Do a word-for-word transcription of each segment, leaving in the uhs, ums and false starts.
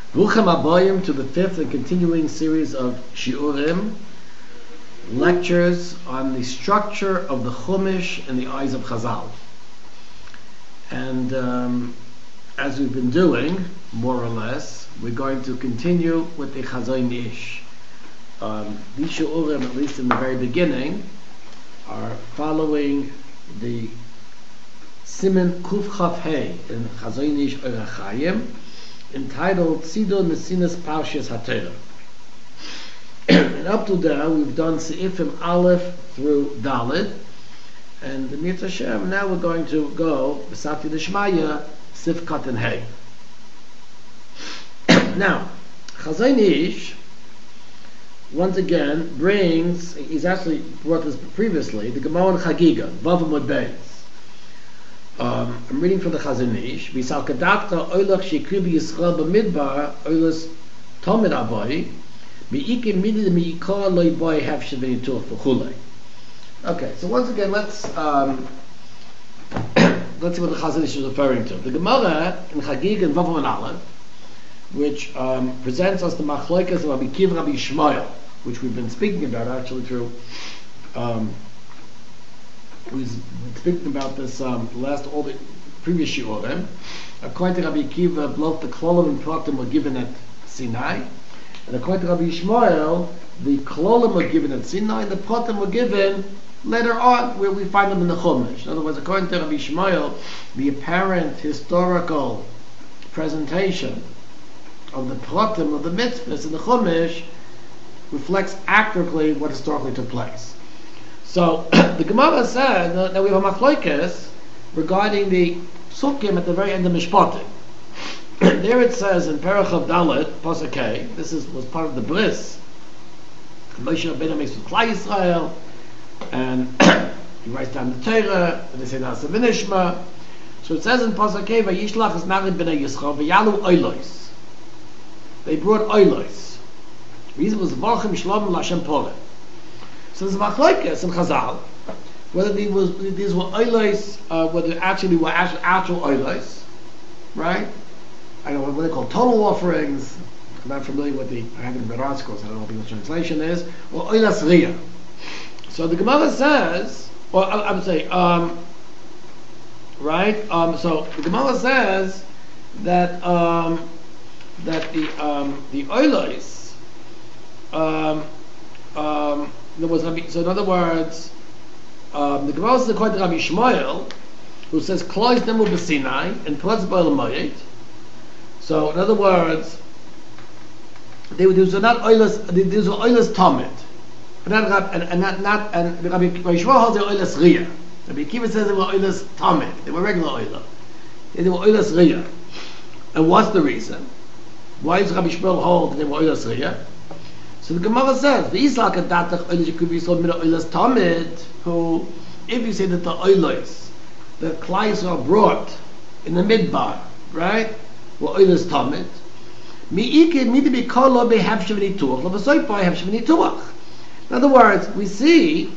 Bruchim Aboyim to the fifth and continuing series of Shiurim, lectures on the structure of the Chumash in the eyes of Chazal. And um, as we've been doing, more or less, we're going to continue with the Chazon Ish. Um, these Shiurim, at least in the very beginning, are following the Siman Kuf Chaf Hey in Chazon Ish Orach Chaim, entitled Tzido Nesinas Parshas HaTorah. And up to there we've done Seifim Aleph through Dalet, and the Mirz Hashem, now we're going to go B'Sati D'Shmaya Sif Katan Hey. Now, Chazon Ish once again brings, he's actually brought this previously, the Gemara in Chagiga, Vav Amud Beis. Um, I'm reading from the Chazon Ish. V'sal kadakta oilach shekribi Yisrael b'midbar oilas tomid aboy mi'ike midid mi'ikar loy boy have shevenitur v'chulei. Okay, so once again, let's um, let's see what the Chazon Ish is referring to. The Gemara in Chagig and Vav Amud Aleph, which um, presents us the Machlokas of Rabbi Kiva Rabbi Shmuel, which we've been speaking about actually through. Um, We was speaking about this um, last all the previous shiurim. According to Rabbi Akiva, both the klolim and pratim were given at Sinai, and according to Rabbi Shmuel, the klolim were given at Sinai, and the pratim were given later on, where we find them in the Chumash. In other words, according to Rabbi Shmuel, the apparent historical presentation of the pratim of the mitzvahs in the Chumash reflects accurately what historically took place. So the Gemara said that, that we have a machlokes regarding the psukim at the very end of Mishpatim. There it says in Perach of Dalet, Pasuk K, this is, was part of the bris Moshe Rabbeinu makes with Klal Yisrael, and he writes down the Torah, and they say Nasa V'nishma. So it says in Pasuk K, Vayishlach es Nari b'nei Yisrael v'yalu oilos. They brought oilos. The reason was Varchim Shlom L'Hashem Poreh. So there's a machlokes in Chazal whether these, was, these were oilos, uh, whether actually were actual, actual oilos, right? I don't know what they call total offerings. I'm not familiar with the, I haven't read articles, I don't know what the English translation is, or oilas riyah. So the Gemara says, or I, I would say, um, right? Um, so the Gemara says that um, that the um, the oilos, um, um, there was, so in other words, um, the Gemara is according to Rabbi Shmuel, who says Klal Nemu b'Sinai and Pratz b'Olam Moed. So in other words, they were, these were not oilas, these were oilas tamid, and not and, and not not and Rabbi, Rabbi Shmuel holds they were oilas riyah. Rabbi Akiva says they were oilas tamid. They were regular oilah. They were oilas riyah. And what's the reason? Why does Rabbi Shmuel hold that they were oilas riyah? So the Gemara says, "V'yislak adatach oilas yikuv yisod min oilas tamid." Who, if you say that the oilos that Klal Yisrael brought in the midbar, right, were oilas tamid, miike midi b'kolo behav shevnituach l'v'soypa have shevnituach. In other words, we see,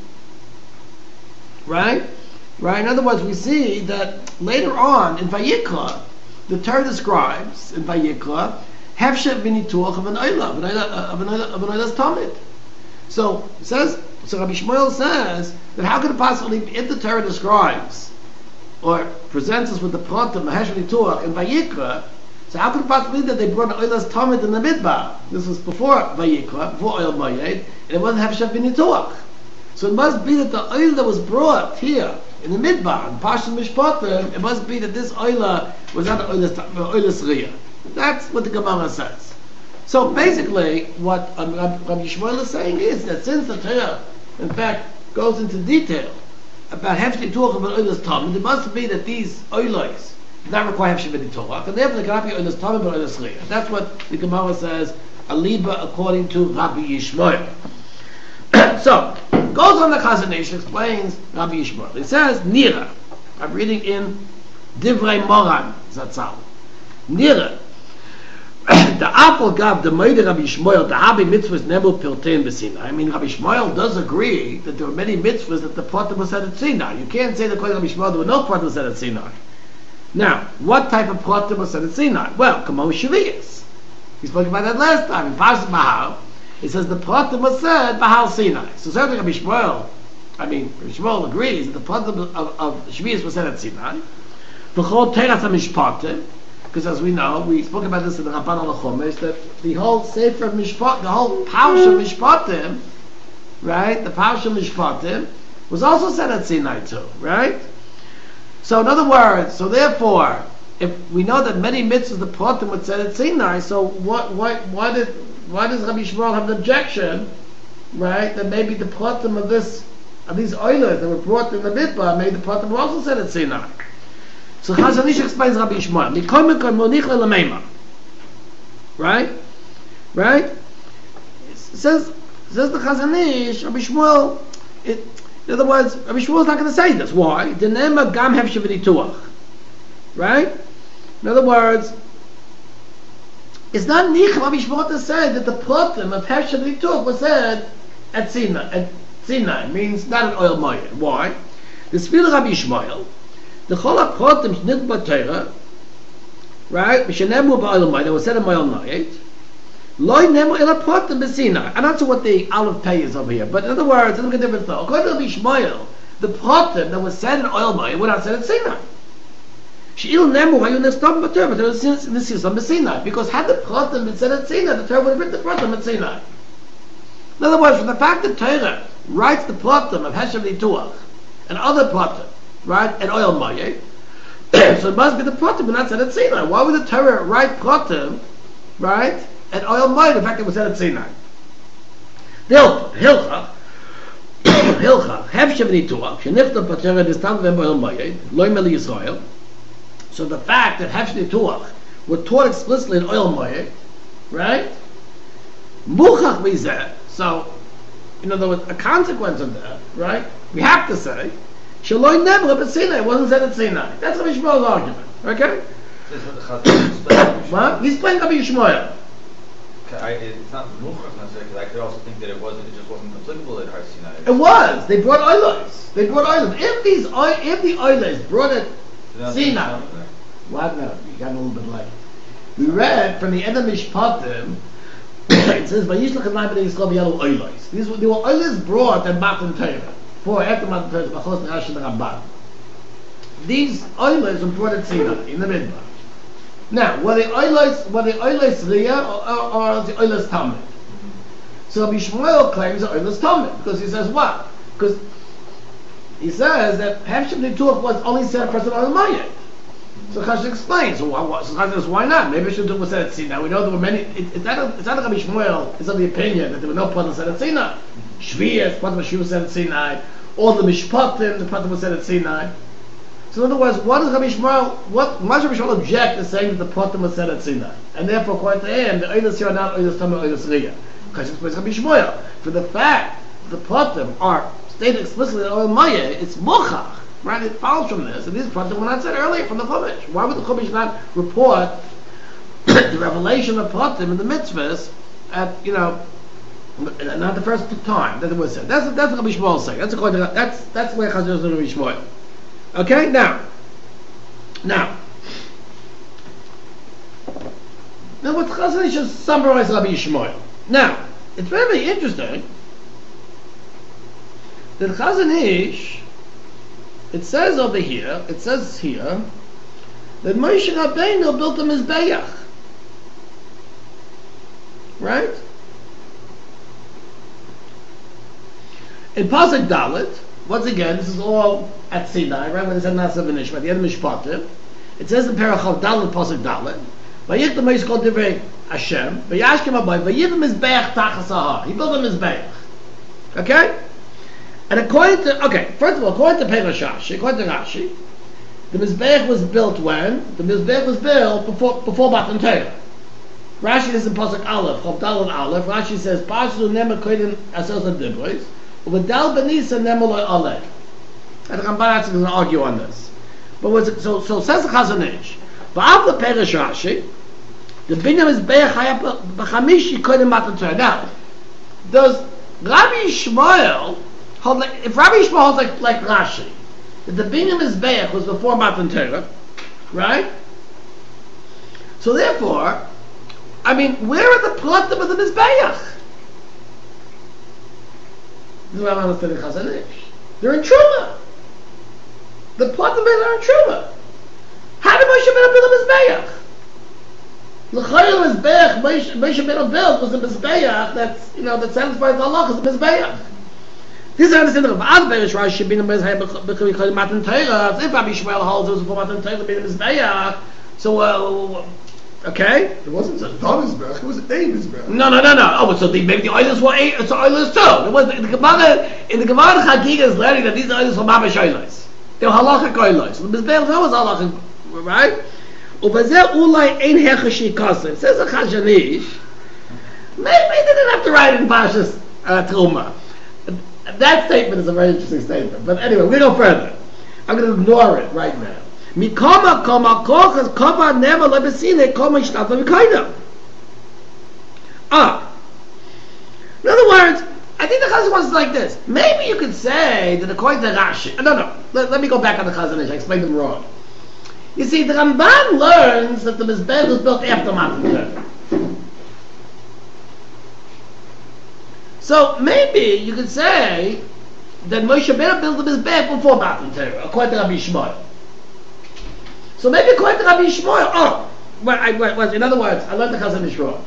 right, right. In other words, we see that later on in Vayikra, the Torah describes in Vayikra Hefshet v'nituach of an oilah, of an oilah's tamid. So it says, so Rabbi Shmuel says that how could it possibly, if the Torah describes or presents us with the pratim Mahesh v'nituach in Vayikra, so how could it possibly be that they brought an oilah's tamid in the midbar? This was before Vayikra, before Oil Moed, and it wasn't Hefshet v'nituach. So it must be that the oil that was brought here in the midbar, in Pashas Mishpatim, it must be that this oilah was not an oilah's riyah. That's what the Gemara says. So basically, what um, Rabbi Shmuel is saying is that since the Torah, in fact, goes into detail about Hefshet Torah and Oilas Tamid, it must be that these oilos do not require Hefshet Torah, and therefore they cannot be Oilas Tamid but Oilas Riyah. That's what the Gemara says, Aliba according to Rabbi Yishmael. So, goes on the Chazon Ish, explains Rabbi Yishmael. He says, Nira. I'm reading in Divrei Moran Zatzal. Nira. The apple gab the Moed Rabbi Shmuel the Habi mitzvahs never piltein b'Sinai. I mean, Rabbi Shmuel does agree that there were many mitzvahs that the pratim was said at Sinai. You can't say that according to Rabbi Shmuel there were no pratim said at Sinai. Now, what type of pratim was said at Sinai? Well, Kamo Shvius. We spoke about that last time in Parshas Bahal. It says the Pratim was said Bahal Sinai. So certainly Rabbi Shmuel, I mean, Rabbi Shmuel agrees that the Pratim of, of Shvius was said at Sinai. The whole Teras HaMishpatim, because as we know, we spoke about this in the Ramban al Chumash, that the whole Sefer of Mishpat, the whole Parsha of Mishpatim, right, the Parsha of Mishpatim, was also said at Sinai too, right? So in other words, so therefore, if we know that many mitzvahs the Pratim was said at Sinai, so what, why, why did, why does Rabbi Shmuel have an objection, right, that maybe the Pratim of this, of these oilers that were brought in the Midbar, maybe the Pratim were also said at Sinai? So Chazon Ish explains Rabbi Shmuel, Mikol Mikol Monich Le'Lameima, right, right? It says, it says the Chazon Ish, Rabbi Shmuel, it, in other words, Rabbi Shmuel is not going to say this. Why? Denema Gam Hefshe V'Nituach, right? In other words, it's not Nich Rabbi Shmuel to say that the Pratim of Hefshe V'Nituach was said at Sinai. At Sinai means not an oil moyer. Why? The Sfil Rabbi Shmuel, the Chol HaPratim Shnit B'Torah, right? B'Shenemu B'Oil Moyer, that was said in Moyer Noyet. Loi Nemu El HaPratim B'Sinai. I'm not sure what the Aleph Pei is over here, but in other words, it's a different thought. According to Rabbi Shmuel, the Pratim that was said in Oil Moyer were not said at Sinai. She'il Nemu Hayu Nestam B'Torah, but there was Nisiyos on Sinai. Because had the Pratim been said at Sinai, the Torah would have written the Pratim at Sinai. In other words, from the fact that Torah writes the Pratim of Heshem Nituach and other Pratim, right, at Oil Moyer, so it must be the Pratim but not said at Sinai. Why would the Torah write Pratim, right, at Oil Moyer? The fact it was said at Sinai. Hilchach, Hilchach, Heshem Nituach, Shenichtav B'Torah Nistam V'Em Oil Moyer, Lo Meli Yisrael. So the fact that Heshem Nituach were taught explicitly in Oil Moyer, right, Muchach Mizeh. So, in other words, a consequence of that, right? We have to say, Shaloi Nebra B'Sinai, it wasn't said at Sinai. That's Rabbi Shmuel's argument, okay? What? He's playing Rabbi Shmuel. I, it's not Muchach necessarily, because I could also think that it wasn't, it just wasn't applicable at Har Sinai. It was. They brought oilers. They brought oilers. If these, if the oilers brought it Sinai, what? No, you got a little bit late. We read from the end of Mishpatim. It says, "Vayishlach Adonai b'nei Yisrael b'yelu oilers." These were, they were oilers brought at Matan Torah. For after Matan Torah, B'chos Nerash and Ramban. These oilers were brought at Sinai in the Midbar. Now, were the oilers were the oilers Riyah or, or, or the oilers Talmud? So Rabbi Shmuel claims the oilers Talmud because he says what? Because he says that Heshem Nituach was only said for the oil Mayet. So Chashish explains. So why, so Chashish says, why not? Maybe it should have said at Sinai. We know there were many. It, it's not. A, it's not a Rabbi Shmuel. It's of the opinion that there were no Pratim said at Sinai. Shvius, Pratim was said at Sinai. All the Mishpatim, the Pratim was said at Sinai. So in other words, what does Rabbi Shmuel? What? Why does Rabbi Shmuel object to saying that the Pratim was said at Sinai? And therefore, according to him, the Oilers here are not Oilers Tamar, Oilers Riyah. Chashish explains Rabbi Shmuel for the fact that the Pratim are stated explicitly in Oil Maya. It's Muchach. Right, it follows from this, and these Pratim were not said earlier from the Chumash. Why would the Chumash not report the revelation of Pratim in the mitzvahs at, you know, not the first time that it was said? That's that's what Rabbi Shmuel is saying. That's according to that's that's where Chazon is Rabbi Shmuel. Okay, now, now, now what Chazon is just summarize Rabbi Shmuel. Now, it's very interesting that Chazon Ish. It says over here, it says here, that Moshe Rabbeinu built a Mizbeach. Right? In Pasuk Dalet, once again, this is all at Sinai, right? When it said Nasa V'Nishma, at the end of Mishpatim, it says in Parachav Dalet, Pasuk Dalet, Vayich the Moshe called Divrei Hashem, Vayashkem Abai, Vayiv Mizbeach Tachas Ahar. He built a Mizbeach. Okay? And according to, okay, first of all, according to Perush Rashi, according to Rashi, the Mizbeach was built when? The Mizbeach was built before before Matan Torah. Rashi is in Pasuk Aleph, Chav Daled Aleph. Rashi says, Pasuk Nema Koydin Asos HaDibros, Uvedal Benisa Nema Lo Aleh. And the Ramban actually going to argue on this. But what's it, so, so says the Chazon Ish, V'av the Perush Rashi, the Binyan Mizbeach Hayab B'chamishi Koydin Matan Torah. Now, does Rabbi Shmuel hold like, if Rabbi Shmuel holds like, like Rashi, that the Binyan Mizbeach was before Matan Torah, right? So therefore, I mean, where are the pratim of the Mizbeach? This is what I'm understanding Chazon Ish. They're in Truma. The pratim are in Truma. How did Moshe Rabbeinu build a Mizbeach? L'chayil Mizbeach, Moshe Moshe Rabbeinu built was a Mizbeach that's, you know, that satisfies Allah as a Mizbeach. This is the understanding of Adberish Rashi should be in the Mizbeach b'chayil Matan Torah. If Rabbi Shmuel holds it was before Matan Torah being a Mizbeach, so, uh, okay? It wasn't a Mizbeach, it was a Mizbeach. No, no, no, no. Oh, so the, maybe the oilers were eight, so oilers too. It was, the Gemara, in the Gemara Chagiga is learning that these oilers were Mamash oilers. They were halachic oilers. So the Mizbeach was halachic, right? Uvazeh ulai ein hechashi kasev. Says a Chazon Ish. Maybe they didn't have to write in Pashas uh, Truma. That statement is a very interesting statement. But anyway, we go further. I'm going to ignore it right now. Mikoma koma kochas kova never lebesine koma shtata v'kaida. Ah. In other words, I think the Chazon wants it like this. Maybe you could say that according to Rashi. No, no. Let, let me go back on the Chazon Ish. I explained them wrong. You see, the Ramban learns that the Mizbeach was built after Matan Torah. So maybe you could say that Moshe Rabbeinu built the Mizbeach before Matan Torah, according to Rabbi Shmuel. So maybe according to Rabbi Shmuel, oh, well, I, well, well, in other words, I learned the Chazon Ish wrong.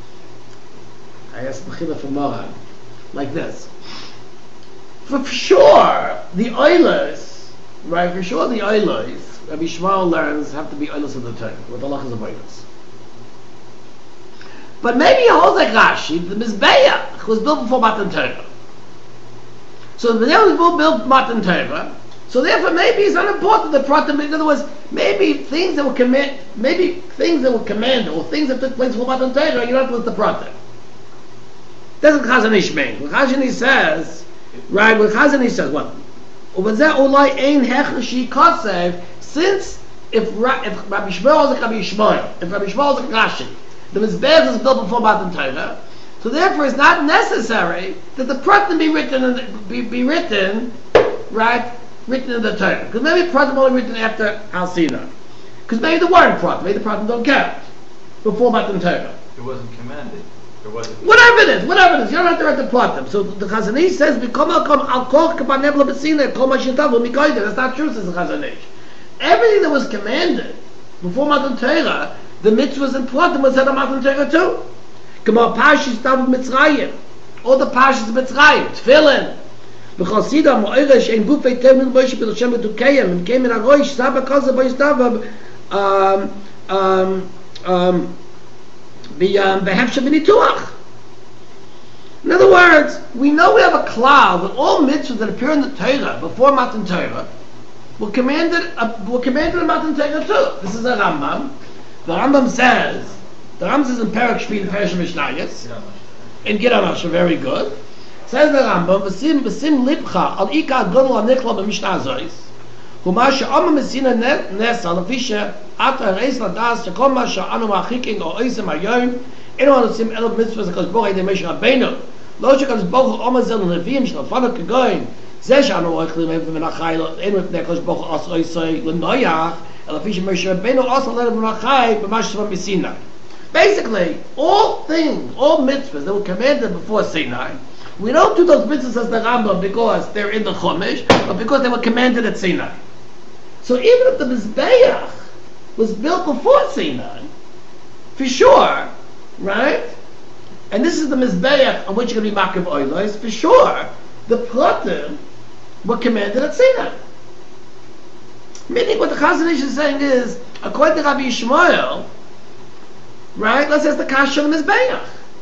I asked Mechila for Moran, like this. For sure, the oilers, right, for sure the oilers, Rabbi Shmuel learns have to be oilers of the Torah, with the halachas of oilers. But maybe he holds like Rashi, the Mizbeach was built before Matan Torah. So the Mizbeach was built before Matan Torah. So therefore, maybe it's unimportant the pratim. In other words, maybe things that were command, maybe things that were commanded, or things that took place before Matan Torah, you don't have to list the pratim. That's what Chazon Ish means. What Chazon Ish says, right? What Chazon Ish says, what? Since if, if Rabbi Shmuel was like Rabbi Shmuel, if Rabbi Shmuel was like Rashi, the Mizbeach was built before Matan Torah, so therefore it's not necessary that the pratim be written, in the, be, be written, right, written in the Torah. Because maybe pratim only written after Al Sinai. Because maybe the weren't pratim, maybe the pratim don't count before Matan Torah. It wasn't commanded. It wasn't. Whatever it is, whatever it is, you don't have to write the pratim. So the Chazon Ish says, "V'kol malkom al kol kapan nebla b'sinai kol mashitav u'mikoyder." That's not true, says the Chazon Ish. Everything that was commanded before Matan Torah, the mitzvahs and pratim was said on Matan Torah too. K'mo Parshas Tav Mitzrayim, all the Parshas of Mitzrayim, Tefillin. B'chol Sidam Mo'eresh ein gufei tev min Moshe b'Lashem b'Tukayim, and came in a roish Saba Kosa b'Yistav um um um b'Hefsha b'Nituach. In other words, we know we have a cloud that all mitzvahs that appear in the Torah before Matan Torah were commanded uh, were commanded in Matan Torah too. This is a Rambam. The Rambam says, the Rambam says in Perek Shvi, in Perek Mishnayos, in Gidon Asher, very good. Says the Rambam, "V'sim v'sim libcha al ikar gadol hanikla b'Mishnah zois, huma she'ama mesina nesa lefisha ata reis ladas shekol ma she'anu machikin o oisem hayoyim enu anosim elov mitzvahs hakadosh baruch hu Moshe Rabbeinu lo shekadosh baruch hu omer zel leviim shlafanu kegoyim zeh she'anu oichlim evim min achai enu epnei hakadosh baruch hu aso oisei l'noyach elafisha Moshe Rabbeinu aso le'lev min achai b'mash shva b'Sinai." Basically, all things, all mitzvahs that were commanded before Sinai, we don't do those mitzvahs as the Rambam because they're in the Chumash, but because they were commanded at Sinai. So even if the Mizbeach was built before Sinai, for sure, right? And this is the Mizbeach on which you're going to be Makav Oilos, for sure, the Pratim were commanded at Sinai. Meaning what the Chazon Ish is saying is, according to Rabbi Shmuel, right? Let's ask the Kasha on the Mizbeach.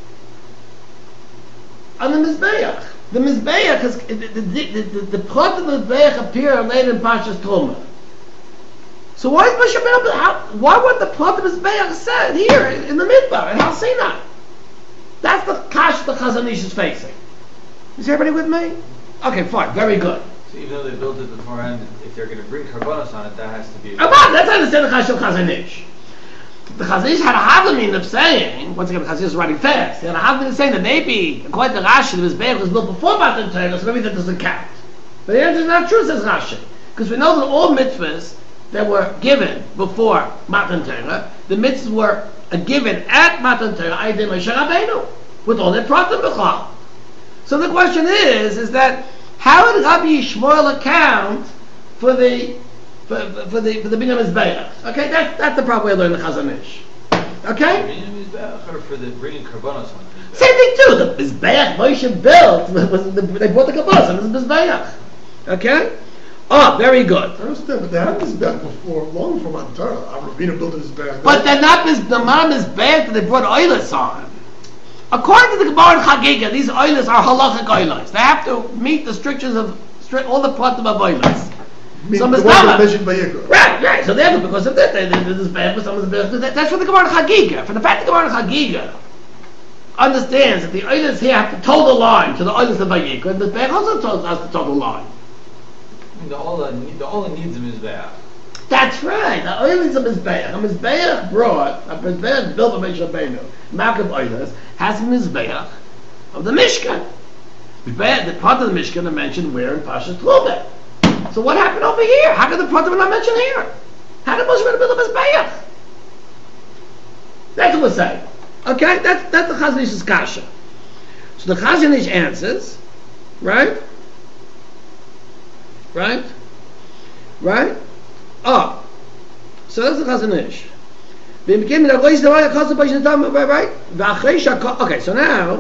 On the Mizbeach. The Mizbeach is, the, the, the, the, the plot of the Mizbeach appear later in Parshas Truma. So why is Moshe Rabbeinu, how, why would the plot of the Mizbeach said here in, in the Midbar, in Har Sinai? That's the Kasha the Chazon Ish is facing. Is everybody with me? Okay, fine, very good. So even though they built it beforehand, if they're going to bring karbonos on it, that has to be... About, that's how I understand the Kasha of Chazon Ish. The Chazon Ish had a havamina of saying, once again the Chazon Ish is writing fast, he had a havamina of saying that maybe, according to Rashi, the Mizbeach was built before Matan Torah, so maybe that doesn't count. But the answer is not true, says Rashi. Because we know that all mitzvahs that were given before Matan Torah, the mitzvahs were uh, given at Matan Torah, Aydei Moshe Rabbeinu, with all their pratim b'chal. So the question is, is that how did Rabbi Yishmael account for the for, for the for the Binyan Mizbeach? Okay, that's that's the proper way to learn the Chazon Ish. Okay. Binyan Mizbeach or for the bringing karbanos on the Mizbeach? Same thing too. The Mizbeach Moshe built was the, they brought the karbanos on the Mizbeach. Okay. Oh, very good. I understand, but they had this back before, long before Matan Torah. Ravina built this back. But they're not this, the man is bad that they brought oilers on. According to the Gemara in Chagiga, these oilers are halachic oilers. They have to meet the strictures of stri- all the pratim of oilers. Some the ones that mentioned by Yikra. Right, right. So therefore, because of that, they did this bad, but some of the bad. That's for the Gemara in Chagiga. For the fact that the Gemara in Chagiga understands that the oilers here have to toe the line to the oilers of Vayikra, and the bad also told us to toe the line. I mean, the Ola, the Ola needs a Mizbeach. That's right. The oilers of Mizbeach. A Mizbeach brought, a Mizbeach built by Moshe Rabbeinu, Malkov oilers, has a Mizbeach of the Mishkan. Mizbeach, the part of the Mishkan are mentioned where in Parshas Tlubeh. So what happened over here? How could the part of it not mentioned here? How did Moshe Rabbeinu build a Mizbeach? That's what we're saying. Okay? That's, that's the Chazon Ish's kasha. So the Chazon Ish answers, right? Right? Right? Oh. So that's the Chazon Ish. Right? Okay, so now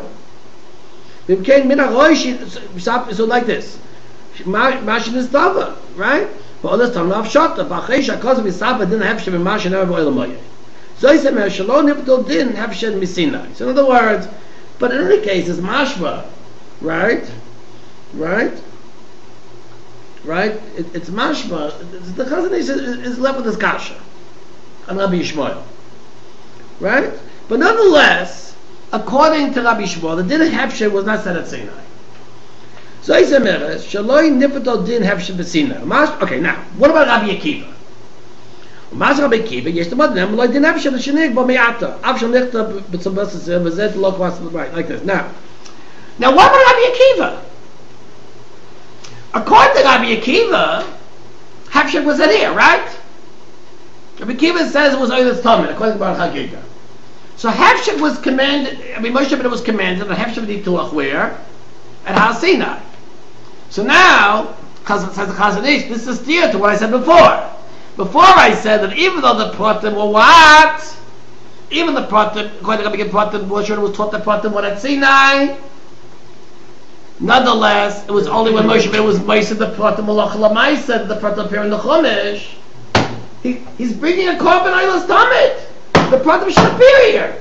so like this. Mashin is Tava, right? But all this time of Shota, Bachesha, cause of Isafa didn't have Shem Mashin over Elamoye. So he said, Shalom Nipdol didn't have Shem Misina. So in other words, but in any case, it's Mashma, right? Right? Right? It, it's mashma. The Chazon Ish is, is left with his kasha on Rabbi Yishmael, right? But nonetheless, according to Rabbi Yishmael, the din of hefsher was not said at Sinai. So he said, "Shaloi nipato din hefsher b'Sinai." Okay, now what about Rabbi Akiva? Mas Rabbi Akiva, yes, the madam lo din hefsher b'Shinig b'Me'ata. Av shel nechta b'Tzabas v'Zet lo kwas right like this. Now, now what about Rabbi Akiva? According to Rabbi Akiva, Hefshek was in here, right? Rabbi Akiva says it was Oilus Tamid, according to Baruch Hagiga. So Hefshek was commanded, I mean Moshe Rabbeinu was commanded that Hefshek would Tilach where? At Har Sinai. So now, says the Chazon Ish, this is steer to what I said before. Before I said that even though the Pratim were what? Even the Pratim, according to Rabbi Akiva, Pratim, Moshe Rabbeinu was taught the Pratim were at Sinai. Nonetheless, it was only when Moshe Rabbeinu was Moshe the Pratim Malach Lamaisa that the Pratim appear in the Chumash. He, he's bringing a korban oilus tamid. The Pratim should appear here.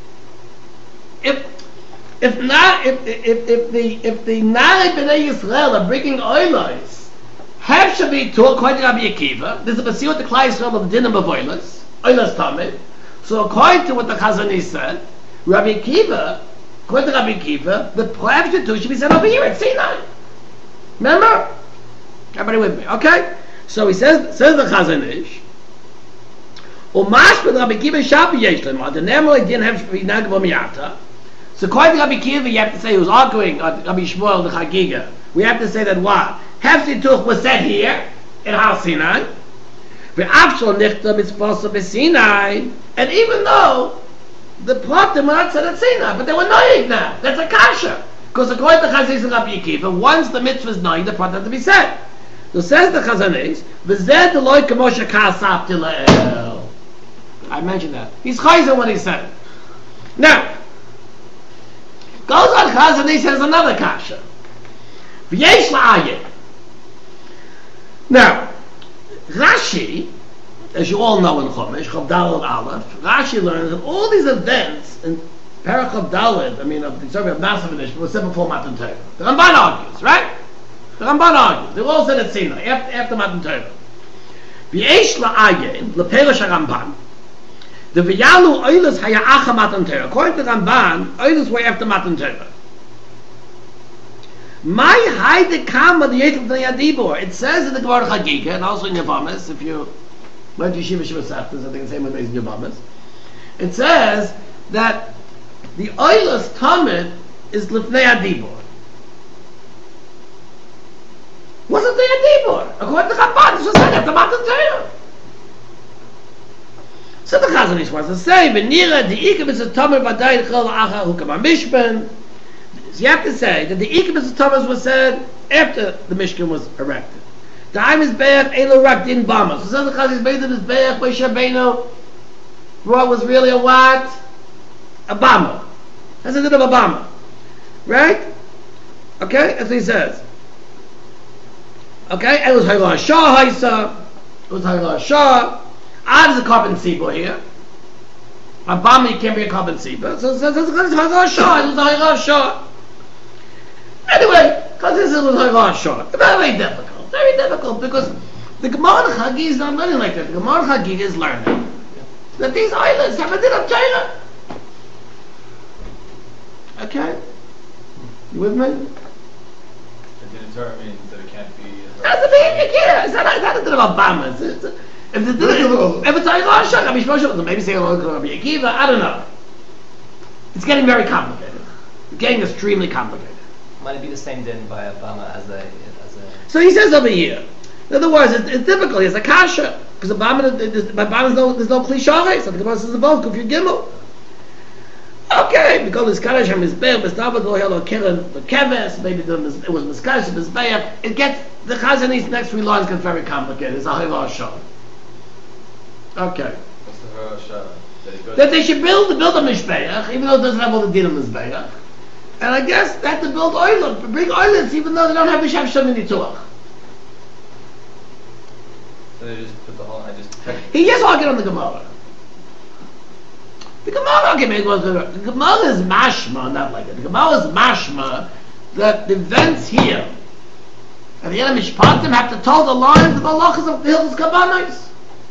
If if not, if if if the if the Nari B'nai Yisrael are bringing oilus, have should be taught according to Rabbi Akiva. This is a Basiyot the Klai Yisrael of the Dinim of oilus, oilus tamid. So according to what the Chazon Ish said, Rabbi Akiva. According to Rabbi Akiva, the Prav Shatu should be sent over here at Sinai. Remember? Everybody with me, okay? So he says, says the Chazon Ish, Umash with Rabbi Akiva Shabi Yeshlema, the Nemoi didn't have Shinag V'Miata. So according to Rabbi Akiva, you have to say he was arguing, uh, Rabbi Shmuel, the Chagiga. We have to say that what? Hefzituch was said here, in Har Sinai. V'Avshol Nichta Mitzvah B'Sinai. And even though the Pratim were not said at Sinai, but they were noyig now. That's a kasha. Because according to Chazon Ish and Rabbi Akiva, once the mitzvah is noyig, the Pratim have to be said. So says the Chazon Ish, V'zeh deloy k'moshe ka'asap tila'el. I mentioned that. He's chayzer what he said. Now, goes on Chazon Ish says another kasha. V'yesh la'ayeh. Now, Rashi, as you all know in Chumash, Chav Daled Aleph, Rashi learns that all these events in Perach Chav Daled, I mean, of the story of Naaseh V'Nishma, was said before Matan Torah. The Ramban argues, right? The Ramban argues. They were all said at Sinai, after, after Matan Torah. V'yesh la'ayin, l'perush HaRamban, the V'yalu oilus haya acha Matan Torah. According to the Ramban, oilus were after Matan Torah. My Haide Kama the Yetl B'nai Adibor. It says in the Gemara Chagiga, and also in Yavamas, if you went to Yeshiva Shiva Seftas, I think the same way in Yavamas, it says that the oilus tamid is Lifnei Adibor. Wasn't there Adibor? According to Chabad, this was said after Matan Torah. So the Chazon Ish wants to say, V'nira the Ikabis of Tomer V'adayin Chol Acha Hukam HaMishpan. So you have to say that the Ikabis of Tomer was said after the Mishkan was erected. The Haim is Be'ach Elo Rak Din Bama. So the Chazon Ish Be'ach is Be'ach Moshe Rabbeinu brought was really a what? A Bama. That's a bit of a Bama. Right? Okay? That's what he says. Okay? It was Hayla Shah Haisa. It was Hayla Shah. Ah, there's a carbon seeber here. A Bama, you can't be a carbon seeber. So it says it's Hayla Shah. It was Hayla Shah. Anyway, because this was Hayla Shah. Very difficult. Very difficult because the Gemara Chagi is not learning like that. The Gemara Chagi is learning that these islands have a din of China. Okay? You with me? It didn't turn means that it can't be. That's the thing, you can't. It's not, it's not a din of Obama. It's, it's, if, the, if, if it's a Rosh Hashanah, maybe say Rabbi Akiva, I don't know. It's getting very complicated. It's getting extremely complicated. Might it be the same din by Obama as a, as a... So he says over here, in other words, it's, it's difficult, it's a kasha. Because Obama, by Obama, there's no, there's no cliche. So the Gemara says above, Kufir Gimel. Okay, because the Kaddish HaMizbeach, Mistavad Lo Helo Kirin, the Keves, maybe the, it was Miskadosh HaMizbeach. It gets, the Chazon Ish's next three lines get very complicated. It's a Hayla Shah. Okay. What's the Hayla Shah? That, it goes That they should build, build a Mishbeach, even though it doesn't have all the din of Mizbeach. And I guess they have to build oilets, bring oilets, even though they don't have Mishav Shem Nituach. So they just put the whole, I just checked. He just argued on the Gemara. The Gemara, okay, maybe was the the Gemara is mashma, not like it. The Gemara is mashma that the events here at the end of Mishpatim have to tell the lines of the halachas of the Hilchos Kabbanos.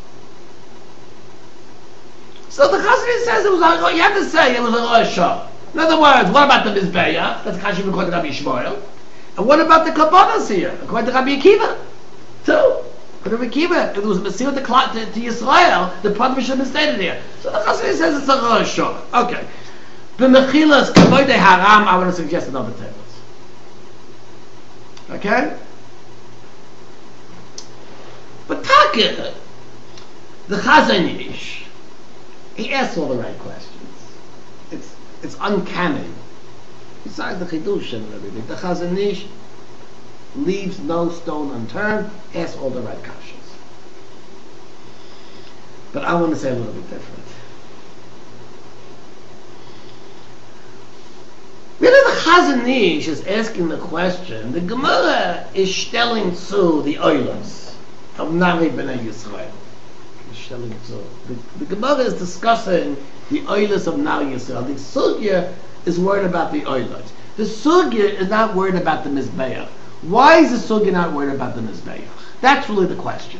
So the Chazon says it was a, you have to say it was a Rosh Hashanah. In other words, what about the Mizbeach? That's Chashiv according to Rabbi Shmuel. And what about the Kabbanos here? According to Rabbi Akiva, too. But Rabbi Akiva, if it was Messiah to, to, to Yisrael, the problem should have been stated here. So the Chassid says it's a Rosh Hashanah. Okay. The Mechilas Kavod Haram, I want to suggest another tables. Okay? But Takir, the Chazon Ish, he asks all the right questions. It's it's uncanny. Besides the Chidush and everything, the Chazon Ish leaves no stone unturned, asks all the right kashas. But I want to say a little bit different. Really, the Chazon Ish is asking the question, the Gemara is stelling to the oilers of Nari B'nai Yisrael. Stelling to. The, the Gemara is discussing the oilers of Nari Yisrael. The Sugya is worried about the oilers. The Sugya is not worried about the Mizbeach. Why is the Sugya not worried about the Mizbeach? That's really the question.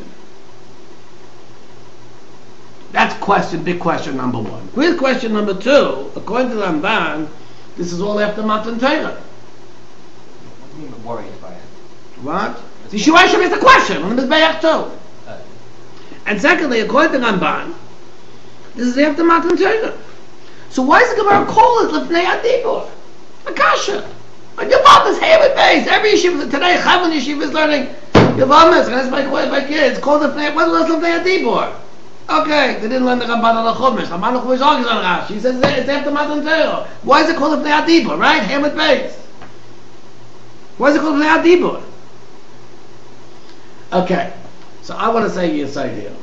That's question, big question number one. With question number two, according to the Ramban, this is all after Matan Torah. What do you mean worried by it? What? The Shuashim is the question on the Mizbeach too. Uh, And secondly, according to Ramban, this is after Matan Torah. So why is the Gemara call it Lefnei Adibur? Akasha. And Yavamas, here with base. Every yeshiva today, Chavon yeshiva is learning Yavamas. And that's my, my kids. Called Lefnei, what was Lefnei Adibur? Okay, they didn't learn the Ramban on the Chumash. Ramban on the Chumash argues on Rashi. He says it's after Matan Torah. Why is it called Lefnei Adibur, right? Here with base. Why is it called Lefnei Adibur? Okay, so I want to say you side here.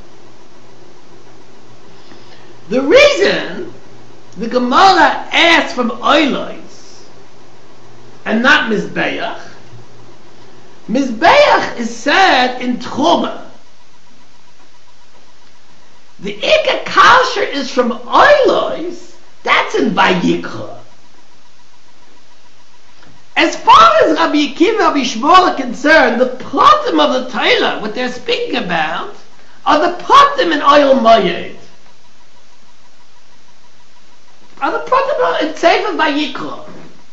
The reason the Gemara asks from Oilais and not Mizbeach, Mizbeach is said in Truma. The Ika Kasher is from Oilais, that's in Vayikra. As far as Rabbi Akiva and Rabbi Shmuel are concerned, the pratim of the Torah, what they're speaking about, are the pratim in Oyel Moyed. Are the pratim in Sefer Vayikra.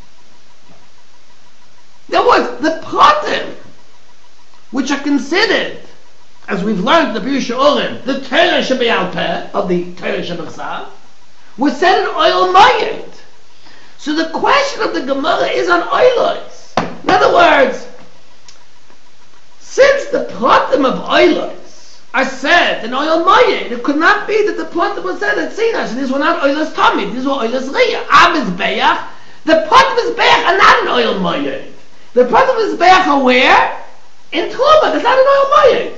In other words, the pratim, which are considered, as we've learned in the Pirush Urim, the Torah Shebe'al Peh, of the Torah Shebechsav, was said in Oyel Moyed. So the question of the Gemara is on Oilais. In other words, since the pratim of Oilais are said in Oil Moyed. It could not be that the Pratim was said at Sinai. So these were not Oilas Tamid, these were Oilas Riyah. Am Mizbeach, the Pratim Mizbeach are not in Oil Moyed. The Pratim Mizbeach are where? In Truma, that's not in Oil Moyed.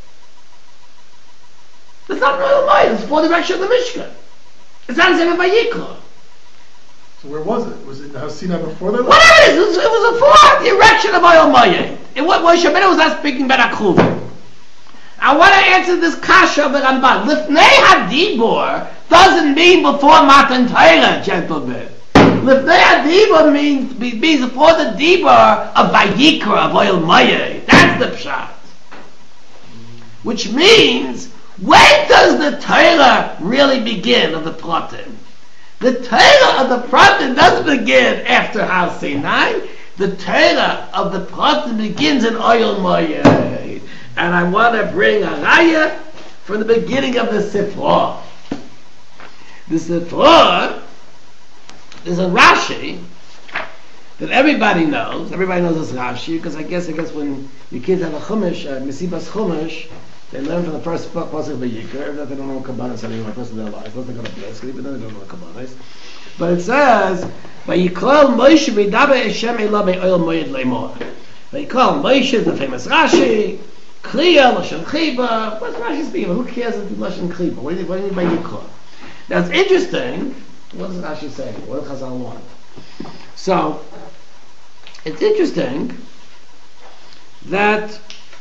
That's not in Oil Moyed, it's for the direction of the Mishkan. It's not in Sefer Vayikra. So where was it? Was it Har Sinai before that? Whatever it is, it was, it was before the erection of Oil Moyed. It was, Moshe Rabbeinu was not speaking about Akruv. I want to answer this kasha of the Ramban. Lifnei Hadibur doesn't mean before Matan Torah, gentlemen. Lifnei Hadibur means, means before the Dibur of Vayikra, of Oil Moyed. That's the pshat. Which means, when does the Torah really begin of the Pratim? The Torah of the Pratim doesn't begin after Har Sinai. The Torah of the Pratim begins in Oil Moyed. And I want to bring a raya from the beginning of the Sifra. The Sifra is a Rashi that everybody knows. Everybody knows this Rashi because I guess I guess when your kids have a Chumash, uh, Mesibas Chumash, they learn from the first book, Pasuk Vayikra. Even though they don't know Kabbalah anymore, first of their lives, not they go to Bless, even though they don't know Kabbalah. But it says, "Vayikol Moshe v'daber Hashem elav be'oil moed le'mor." Vayikol Moshe is the famous Rashi. Kriya, Lashon Chiba. What's Rashi speaking about? Who cares if it's Lashon Chiba? What do you mean by Yikra? Now it's interesting. What does Rashi say? What does Chazal want? So, it's interesting that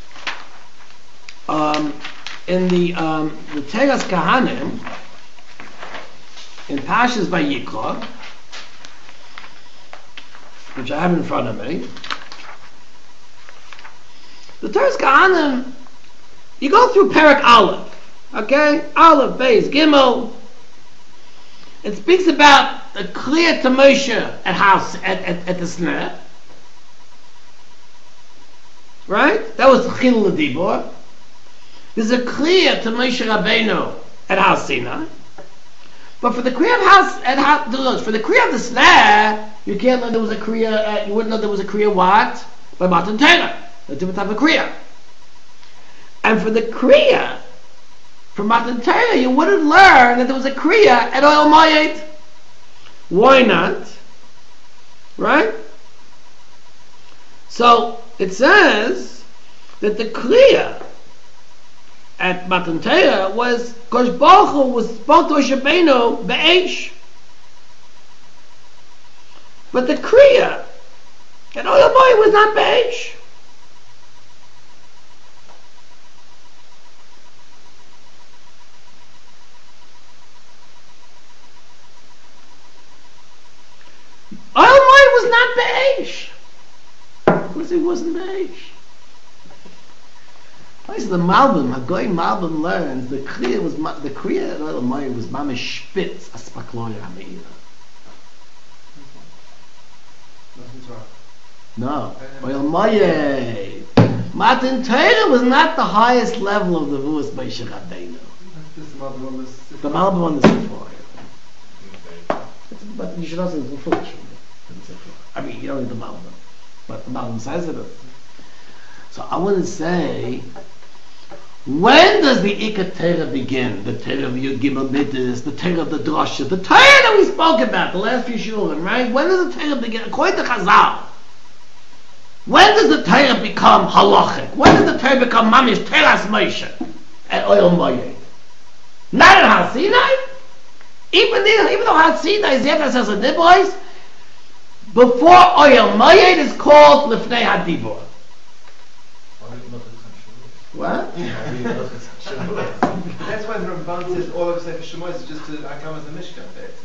um, in the um, the Teras Kahanim, in Pashas Vayikra, which I have in front of me, the Teras Kahanim, you go through Perek Aleph, okay? Aleph, Beis, Gimel. It speaks about the clear to Moshe at house at, at, at the snare. Right? That was the Chilul Dibor. There's a clear to Moshe Rabbeinu at Har Sinai. But for the Kriya of house at house, for the Kriya of the snare, you can't know there was a Kriya. Uh, you wouldn't know there was a Kriya what by Matan Torah, a different type of Kriya. And for the Kriya from Matan Torah, you wouldn't learn that there was a Kriya at Oil Moed. Why not? Right? So it says that the Kriya at Matan Torah was Kosh Baruch Hu was spoke to Moshe Rabbeinu be'esh. But the Kriya at Oil Moed was not be'esh. Oil Moed was not be'esh. Of course it wasn't be'esh. The Malbim, Hagoy Malbim learns the Kriya was the Kriya at Oil Moed was mamish spitz aspakloya hameira. No, Oil Moed. Matan Torah was not the highest level of the Vuas Moshe Rabbeinu. The Malbim on the Sifra. But you should also be foolish. I mean, you don't need the Malbim, but the Malbim says it. So I want to say, when does the Ikar Torah begin? The Torah of Yud Gimel Midas, the Torah of the Drosha, the Torah that we spoke about the last few shurim, right? When does the Torah begin? According to Chazal, when does the Torah become halachic? When does the Torah become mamish Teras Moshe at Oil Moed? Not at Har Sinai. Even, even though Har Sinai is yet as a nibbois, before Oil Moed is called Lifnei Hadibur. What? That's why the Ramban says all of Sefer Shemos is just to Akam as the Mishkan.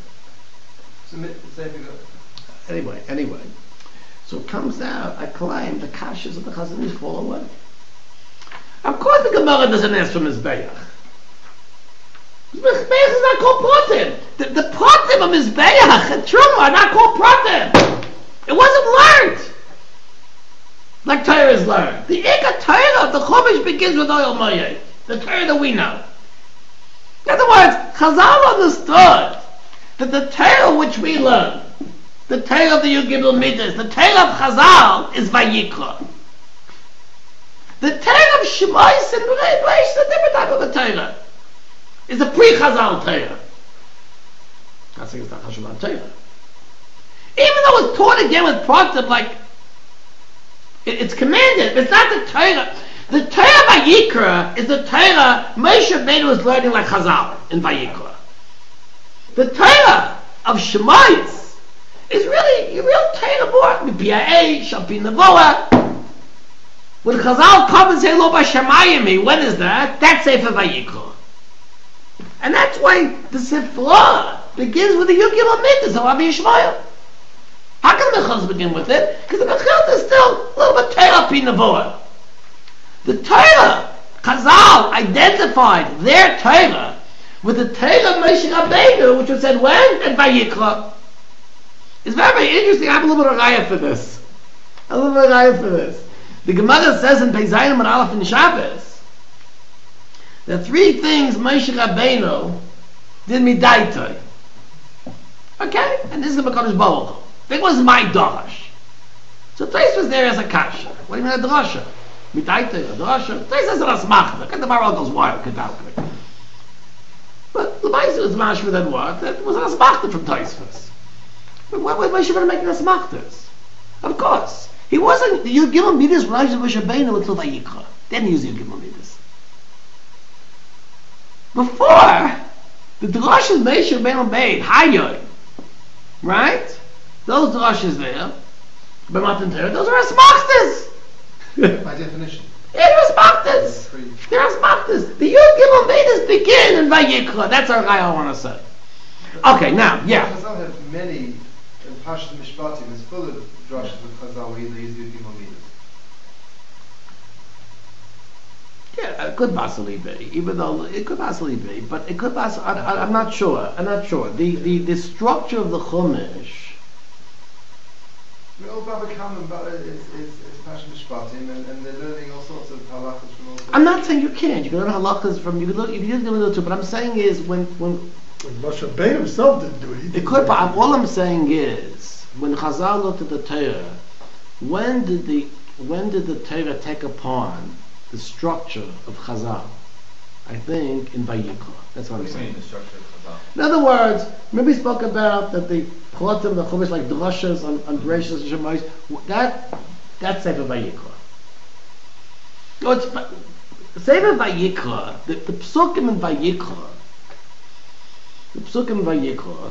So, anyway, anyway. So it comes out, I claim the kashas of the Chazon Ish fall away. Of course the Gemara doesn't ask for Mizbeach. Mizbeach is not called Pratim. The, the Pratim of Mizbeach and Truma are not called Pratim. It wasn't learned like Torah is learned. The Ikar Torah of the Chumash begins with Oil Moed, the Torah that we know. In other words, Chazal understood that the Torah which we learn, the Torah of the Yud Gimel Midas, the Torah of Chazal is Vayikra. The The Torah of Shemais and Reish is a different type of a Torah. It's a pre-Chazal Torah. I'm saying it's not Chazal Torah. Even though it's taught again with Pratim, like, it, it's commanded, it's not the Torah. The Torah of Vayikra is the Torah Moshe Rabbeinu was learning like Chazal in Vayikra. The Torah of Shemais is really, a real Torah more, P I A, Shalpi Nevoah. When Chazal come and say, Lo Bashamayim, when is that? That's Sefer Vayikra. And that's why the Sifra begins with the Yud Gimel Mitzvahs of Rabbi Yishmael. How can the Mechilta begin with it? Because the Mechilta is still a little bit Torah Pi Nevoah. The Torah, Chazal identified their Torah with the Torah of Moshe Rabbeinu, which was said when? At Vayikra. It's very, very interesting. I have a little bit of raya for this. A little bit of raya for this. The Gemara says in Pei Zayin and Aleph in Shabbos that three things Moshe Rabbeinu did midaitoi. Okay? And this is the Mekadosh Baruch Hu. That was my darash. So Tais was there as a kasha. What do you mean a drasha? Midaitoi, a drasha? Tais is an asmachta. The Gemara goes wild, kedavka. But the Moshe was mashma than what? That was an asmachta from Taisvus. But why was Moshe Rabbeinu making asmachtas? Of course. He wasn't, the Yud Gimel Midas when Moshe Rabbeinu until Vayikra. Then he used Yud Gimel Midas. Before, the drashas Moshe Rabbeinu made, Hayoy, right? Those drashas there, but Matan Torah, those are asmachtas. By definition. Yeah, they're asmachtas. They're asmachtas. The Yud Gimel Midas begin in Vayikra. That's our guy I want to say. Okay, now, yeah. Chazal have many, in Parshas Mishpatim, is full of drashas with Chazal where they use Yud Gimel Midas. Yeah, it could possibly be, even though it could possibly be, but it could possibly, I, I, I'm not sure, I'm not sure. The, the, the structure of the Chumash, I mean, all Baba Kamen is, is, is Parshas Mishpatim, and, and they're learning all sorts of halachas from all sorts. I'm not saying you can't, you can learn halachas from, you can look, you can use them a too, but I'm saying is, when, when, Moshe Rabbeinu himself didn't do it. He it didn't could, do but all I'm saying is, when Chazal looked at the Torah, when did the, when did the Torah take upon the structure of Chazal? I think in Vayikra. That's what I'm What do you saying. mean the structure of Chazal? In other words, remember we spoke about that the Chotim, the Chumash, like drashas on, on Bereshis and Shemais, that, that's Sefer Vayikra. No, it's, Sefer Vayikra, the, the Psukim in Vayikra, the Psukim in Vayikra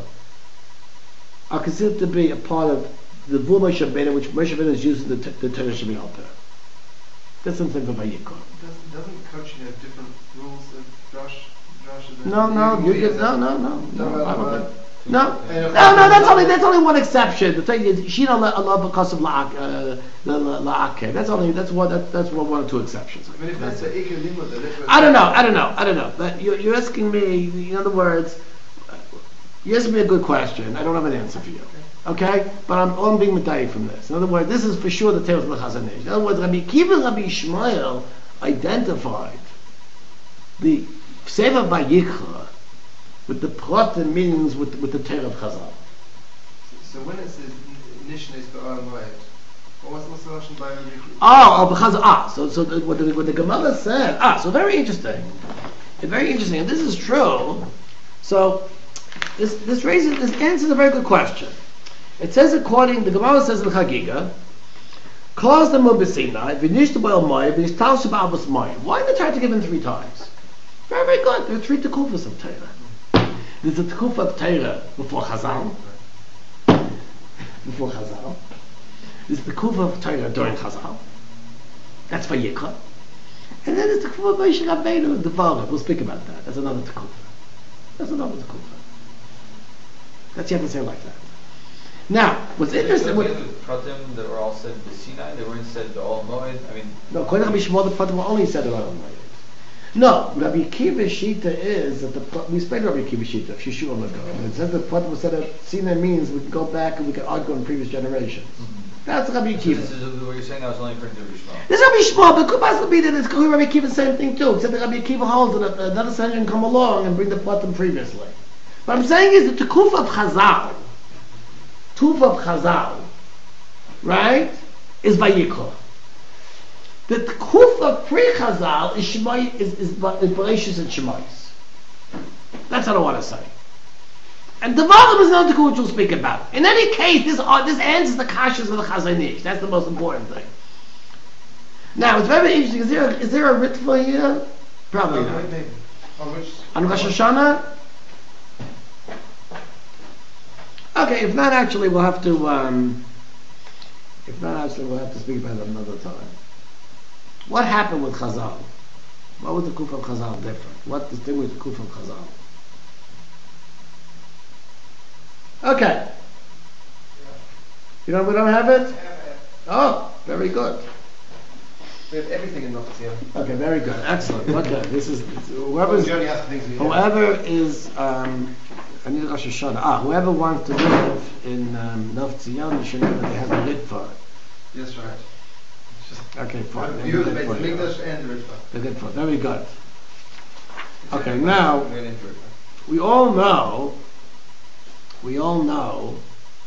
are considered to be a part of the Vu Moshe Rabbeinu, which Moshe Rabbeinu is using the, the Torah Shemin Al Peh. That's something for Vayikra. Doesn't, doesn't coaching have different rules of drush? drush No, no, Yud you Gimel get, Midas? no, no, no, no, I don't think. No, And no, if- no, that's only that's only one exception. The thing is, she don't Allah because of la'ak, uh, the la'akeh. That's only that's one that, that's one, one or two exceptions. I mean, if that's the Ikar Limud, then that's what- I don't know, I don't know, I don't know. But you're, you're asking me, in other words, you're asking me a good question. I don't have an answer for you. Okay, but I'm, I'm being medayik from this. In other words, this is for sure the tale of the Chazon Ish. In other words, Rabbi Akiva and Rabbi Yishmael identified the Sefer Vayikra with the plot and meanings with, with the Torah of Chazal. So when it says Nishnes Ba'al Moed, what's what's the Lashon by Rabbi? Oh, oh, because ah, so so the, what the what the Gemara said. Ah, so very interesting. Very interesting. And this is true. So this this raises this answers a very good question. It says according the Gemara says in Chagiga, Klas the Mubisina, Vinish the Boil Moy, Vinish Taus Abas Moy. Why did they try to give him three times? Very, very good. There are three tekufas of Torah. There's a tekufa of Torah before Chazal. Before Chazal. There's the tekufa of Torah during Chazal. That's Vayikra. And then there's the tekufa of Moshe Rabbeinu and Devarim. We'll speak about that. That's another tekufa. That's another tekufa. That's you have to say it like that. Now, what's interesting... What, the Pratim that were all said in Sinai, they weren't said all Moed. I mean, No, according to Rabbi Shmuel, the Pratim were only said in Olam Moed. No, Rabbi Akiva's Shita is that the we explained Rabbi Akiva's Shita of Shishua Lago. And it says the Pratim was said at Sinai means we can go back and we can argue in previous generations. Mm-hmm. That's Rabbi so Akiva. this is what you're saying. That was only according to Rabbi Shmuel. This is Rabbi Shmuel, but it could possibly be that it's according to Rabbi Akiva the same thing too, except that Rabbi Akiva holds that another session can come along and bring the Pratim previously. What I'm saying is the Tekuf of Chazal, Tuf of Chazal, right, is Vayikra. The kuf of pre-Chazal is Shemai, is, is, is Bereshis and Shemais. That's what I want to say. And the volume is not the which we'll speak about. In any case, this uh, this answers the kashas of the Chazon Ish. That's the most important thing. Now, it's very interesting. Is there a, is there a ritva here? Probably No, not. maybe. On which? On Rosh Hashanah? Okay, if not, actually, we'll have to. Um, if not, actually, we'll have to speak about it another time. What happened with Chazal? What was the kuf of Chazal different? What distinguished the kuf of Chazal? Okay. You know, we don't have it? Oh, very good. We have everything in Noctia. Okay, very good. Excellent. Okay, this is, whoever's, Johnny has things we whoever is, um, I need Rosh Hashanah. Ah, whoever wants to live in um, Nov Tzion should know that they have a lid for it. Yes, right. It's just Okay, fine. a They view of the have a Beit lid for it. Mikdash and the Ritva. They're good for it. Very good. Okay, now, We're into Ritva. we all know, we all know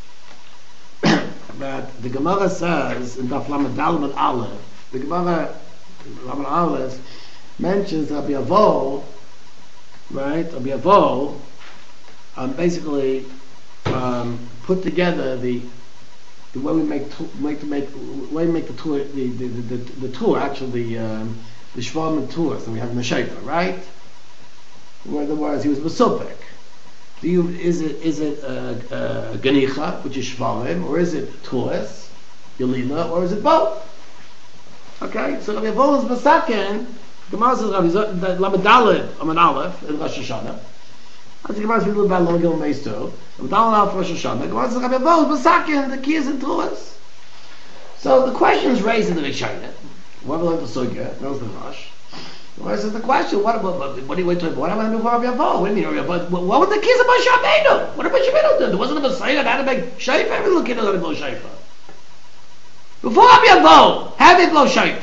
that the Gemara says in Daf Lamed Daled and Aleph, the Gemara Lamed Aleph mentions Rabbi Avo, right? Rabbi Avo, um, basically um, put together the the way we make tu- make to make the way we make the tour the the, the, the, the tour actually the um, the Shvarim tour. So we have Neshefa, right? Where the words he was Besupik. Do you, is it is it uh, uh, Ganicha, which is Shvarim, or is it Tuas, Yelina, or is it both? Okay, so Rabbi Avo is Masakin. Gemara says Rabbi Lamed Daled Amud Aleph in Rosh Hashanah. I think Gemara says a little about Lamed Gimel Meis too. Lamed Daled Aleph Rosh Hashanah. Gemara says Rabbi Avo is Masakin the Kiyas and Tuas. So the question is raised in the Rishonim. Whoever learned the Sugya knows the Rosh. Well, this is the question. What, what, what, what do you wait to? What happened before Rabbi Avo? What do you mean, Rabbi Avo? What, what was the kids of Moshe Rabbeinu? What did Moshe Rabbeinu do? There wasn't a Messiah that had to make shayfa. Every little kid knows how to blow shayfa. Before Rabbi Avo, how did they blow shayfa?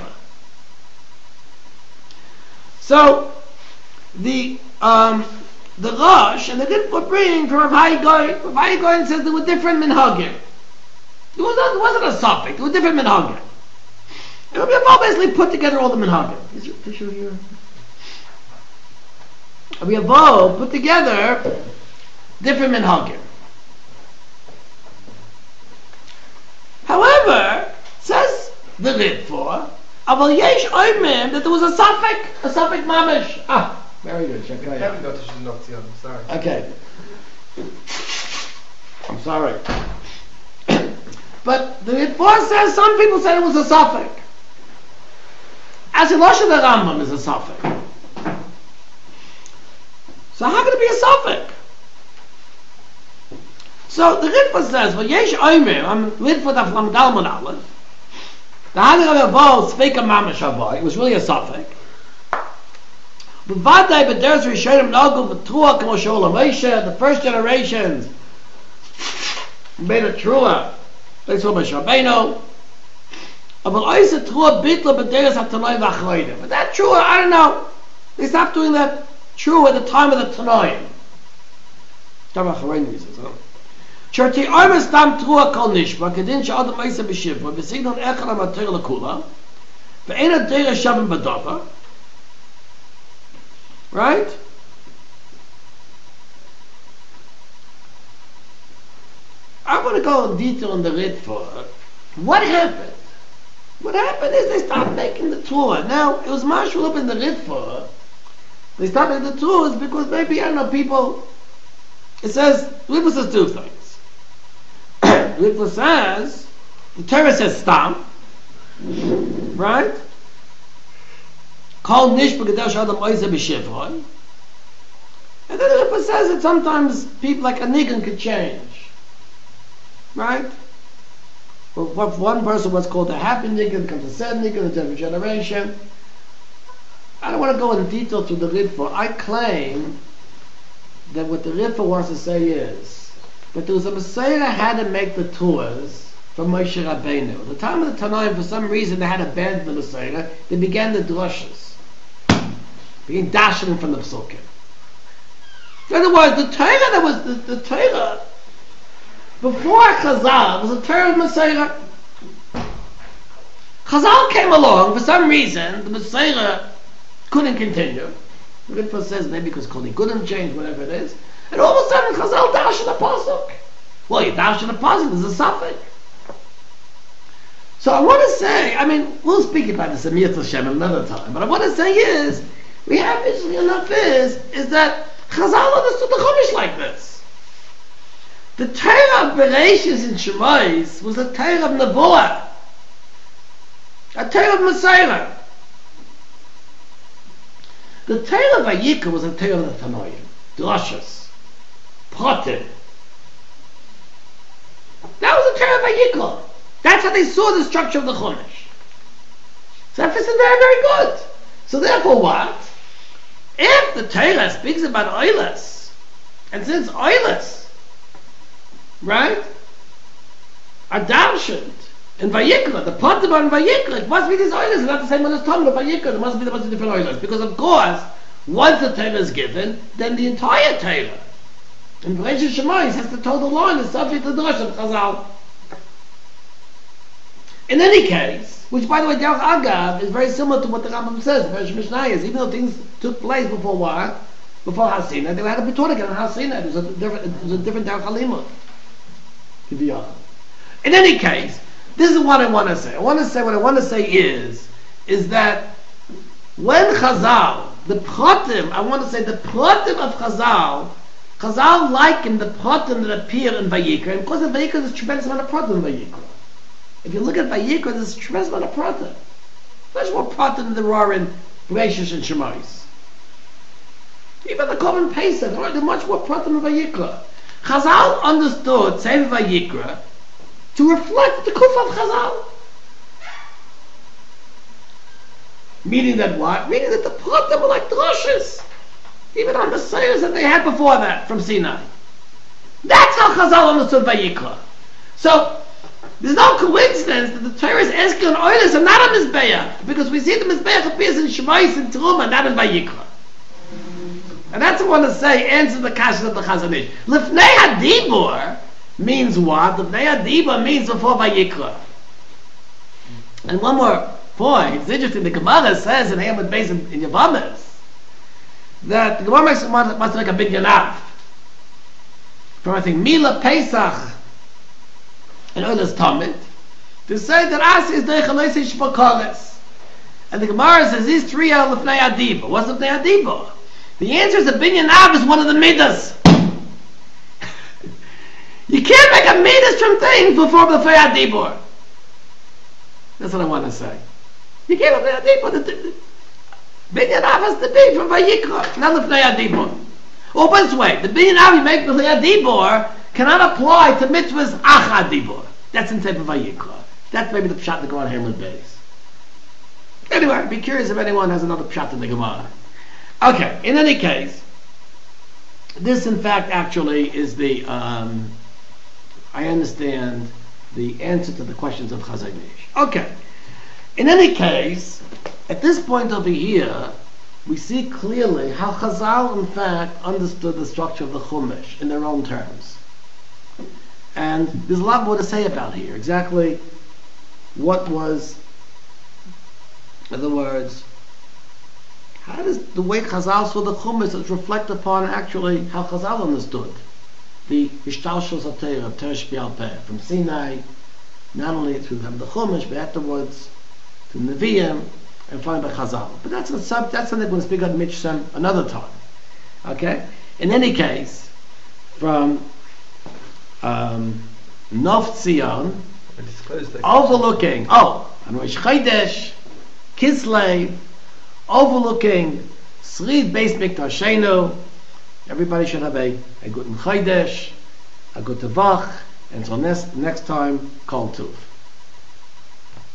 So the um, the Rosh and the Ritva bring from Rav Hai Goy. Rav Hai Goy says there were different minhagim. There was not, there wasn't a suffix. There were different minhagim. And Rabbi Avo basically put together all the minhagim. Is your picture here? Rabbi Avo put together different minhagim. However, says the Ritva, Aval yesh oimim that there was a suffix, a suffix mamish. Ah, very good. Check it I out. haven't got to Noctia. Sorry. Okay. I'm sorry. But the Ritva says some people said it was a suffix. As in Lashon the Rambam is a suffix. So how could it be a suffix? So the Ritva says, well, yesh oimim, I'm Ritva daf Lamed Daled Amud Aleph. The Hanig of Avo speak a mamash avoy. It was really a suffix. But vaday, but there's Rishonim Nagu v'Trua K'mo She'ol HaMoshe. The first generations made a Trua. They saw Moshe Rabbeinu. But that Trua, I don't know. They stopped doing that Trua at the time of the Tanoim. Talking about Charein, he says, huh? Shorti Armas Dam Trua Kol Nishma, Kedin Sha'adam Meisa B'Shivra, V'Signon Echad HaMater L'Kula, V'Eina Deira Shavim B'Dava. Right? I want to go in detail on the Ritva. What happened? What happened is they stopped making the tour. Now, it was marshal up in the Ritva. They stopped making the tours because maybe, I don't know, people... It says, Ritva says two things. Ritva says, the Torah says stam, right? Kol nish b'gedesh adam oize b'shivron. And then the Ritva says that sometimes people like a nigun could change. Right? Well, what one person was called a happy nigun, comes a sad nigun, a different generation. I don't want to go into detail to the Ritva. I claim that what the Ritva wants to say is that there was a Messiah that had to make the tours from Moshe Rabbeinu. At the time of the Tanoim, for some reason, they had abandoned the Messiah. They began the drushes, being dashing from the Psukim. In other words, the Torah that was the, the Torah before Chazal was a Torah of Messiah. Chazal Chazal came along, for some reason, the Messiah couldn't continue. The Ritva says maybe because Koli couldn't change, whatever it is. And all of a sudden, Chazal dash in the pasuk. Well, you dash in the pasuk, there's a suffix. So I want to say, I mean, we'll speak about this in Mirza Hashem another time, but I want to say is, we have, interestingly enough, is, is that Chazal understood the Chumash like this. The Torah of Bereshis in Shemais was a Torah of Nebuah, a Torah of Messiah. The Torah of Vayikra was a Torah of the Tanoim, Drashas, Pratim. That was a Torah of Vayikra. That's how they saw the structure of the Chumash. So that fits in very, very good. So therefore what? If the Torah speaks about Oilas, and since Oilas, right, are darshaned in Vayikra, the Pratim are in Vayikra, it must be these Oilas, not the same one as Talmud of Vayikra, there must be, there must be different Oilas. Because of course, once the Torah is given, then the entire Torah, in Bereshis Shemais, has the total line, is subject to the Drush of Chazal. In any case, which by the way, Derech Agav is very similar to what the Rambam says, Bereshis Mishnayos, even though things took place before what? Before Hasina, they had to be taught again on Hasina. It was a different, it was a different Derech Halimut. In any case, this is what I want to say. I want to say, what I want to say is, is that when Chazal, the Pratim, I want to say the Pratim of Chazal, Chazal likened the Pratim that appear in Vayikra, and of course in Vayikra there's a tremendous amount of Pratim in Vayikra. If you look at Vayikra, there's a tremendous amount of Pratim. Much more Pratim than there are in Bereshis and Shemais. Even the common Pesach, there are much more Pratim in Vayikra. Chazal understood Sefer Vayikra to reflect the Kuf of Chazal. Meaning that what? Meaning that the Pratim were like drushes, even on the Messiahs that they had before that from Sinai. That's how Chazal understood Vayikra. So there's no coincidence that the Torah is asking on Oilus and not on Mizbeach, because we see the Mizbeach appears in Shemais and Teruma, not in Vayikra. And that's what I want to say, answer the kasha of the Chazon Ish. Lifnei Hadibur means what? Lifnei Hadibur means before Vayikra. And one more point, it's interesting, the Gemara says in Hamad Beis in, in Yavamas, that the Gemara makes, wants to make a big yanav from, I think, Mila Pesach and Oilus Tamid, to say that Asi is Derech HaLoisei Shpakaris. And the Gemara says these three are Lifnei Hadibur. What's Lifnei Hadibur? The answer is a binyan av is one of the midas. You can't make a midas from things before the Lifnei Hadibur. That's what I want to say. You can't make a Hadibur. Binyan av has to be from Vayikra, not Lifnei Hadibur. Or by this way, the binyan av you make with Lifnei Hadibur cannot apply to mitzvahs ach Hadibur. That's in Sefer Vayikra. That's maybe the pshat that go on Hamad Beis. Anyway, I'd be curious if anyone has another pshat in the Gemara. Okay, in any case, this in fact actually is the, um, I understand, the answer to the questions of Chazon Ish. Okay, in any case, at this point over here, we see clearly how Chazal in fact understood the structure of the Chumash in their own terms. And there's a lot more to say about here, exactly what was, in other words, how does the way Chazal saw the Chumash reflect upon actually how Chazal understood the Hishtalshus of Torah, of Torah Shpial Peh, from Sinai, not only to have the Chumash, but afterwards to Nevi'im, and finally by Chazal. But that's a sub, that's something we're going to speak on Mitzvah another time. Okay? In any case, from um, Nov Tzion, overlooking, oh, on Rosh Chodesh, Kislev, overlooking Srid Beis Mikdashenu. Everybody should have a, a good Chodesh, a good Tavach, and until next, next time, Kol Tuv.